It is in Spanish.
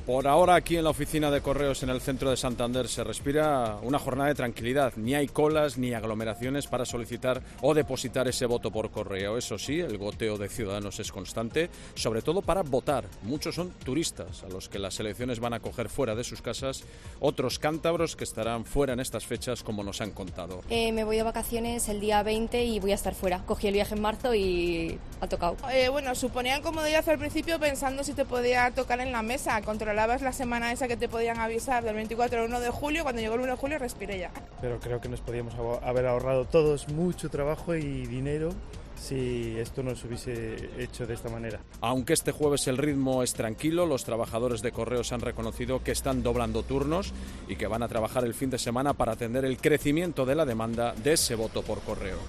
Por ahora aquí en la oficina de correos en el centro de Santander se respira una jornada de tranquilidad. Ni hay colas ni aglomeraciones para solicitar o depositar ese voto por correo. Eso sí, el goteo de ciudadanos es constante, sobre todo para votar. Muchos son turistas a los que las elecciones van a coger fuera de sus casas, otros cántabros que estarán fuera en estas fechas, como nos han contado. Me voy de vacaciones el día 20 y voy a estar fuera. Cogí el viaje en marzo y ha tocado. Bueno, suponían comodidad al principio pensando si te podía tocar en la mesa. Controlabas la semana esa que te podían avisar del 24 al 1 de julio. Cuando llegó el 1 de julio respiré ya. Pero creo que nos podíamos haber ahorrado todos mucho trabajo y dinero si esto no se hubiese hecho de esta manera. Aunque este jueves el ritmo es tranquilo, los trabajadores de correos han reconocido que están doblando turnos y que van a trabajar el fin de semana para atender el crecimiento de la demanda de ese voto por correo.